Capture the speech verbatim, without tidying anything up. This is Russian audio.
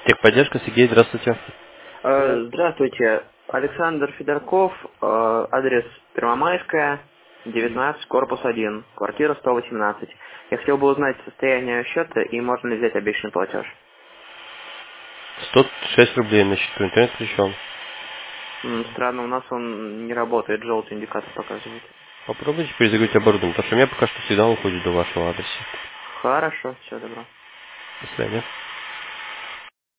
Техподдержка, Сергей, здравствуйте. Э, Здравствуйте, Александр Федорков, э, адрес Первомайская, девятнадцать, корпус один, квартира сто восемнадцать. Я хотел бы узнать состояние счета и можно ли взять обещанный платеж. сто шесть рублей на счету, интернет включен. М, Странно, у нас он не работает, желтый индикатор показывает. Попробуйте перезагрузить оборудование, потому что у меня пока что сигнал уходит до вашего адреса. Хорошо, все, добро. До свидания.